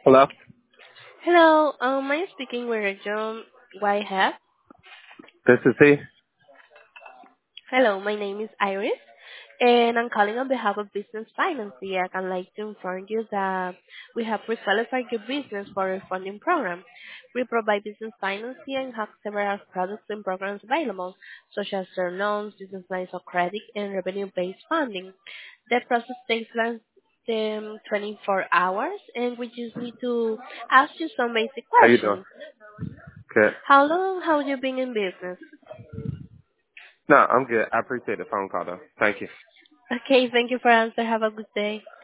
Hello, Hello, I'm speaking with John Whitehead. this is he. Hello, my name is Iris, and I'm calling on behalf of Business Finance. I'd like to inform you that we have pre-qualified your business for a funding program. We provide business financing and have several products and programs available, such as term loans, business lines of credit, and revenue-based funding. The process takes less than 24 hours, and we just need to ask you some basic How you doing? questions. Good. How long have you been in business? No, I'm good. I appreciate the phone call though. Thank you. Okay, thank you for answer. Have a good day.